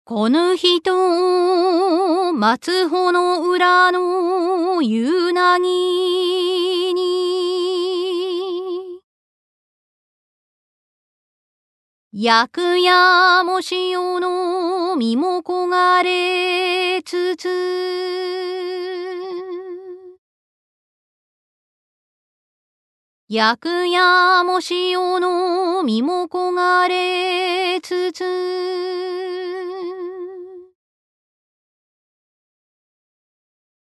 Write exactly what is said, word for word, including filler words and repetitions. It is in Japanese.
こぬ人松穂の裏の夕なぎに焼くやも潮の身も焦がれつつ焼くやも潮の身も焦がれつつ